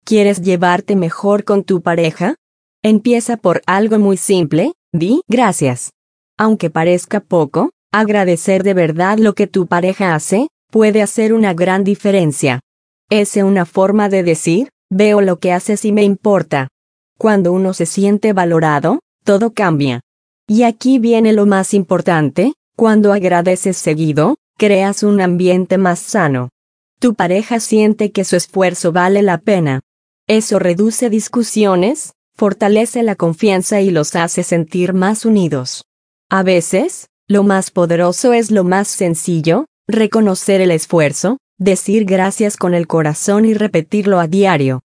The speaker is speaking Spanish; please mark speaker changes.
Speaker 1: ¿Quieres llevarte mejor con tu pareja? Empieza por algo muy simple, di gracias. Aunque parezca poco, agradecer de verdad lo que tu pareja hace, puede hacer una gran diferencia. Es una forma de decir, veo lo que haces y me importa. Cuando uno se siente valorado, todo cambia. Y aquí viene lo más importante, cuando agradeces seguido, creas un ambiente más sano. Tu pareja siente que su esfuerzo vale la pena. Eso reduce discusiones, fortalece la confianza y los hace sentir más unidos. A veces, lo más poderoso es lo más sencillo, reconocer el esfuerzo, decir gracias con el corazón y repetirlo a diario.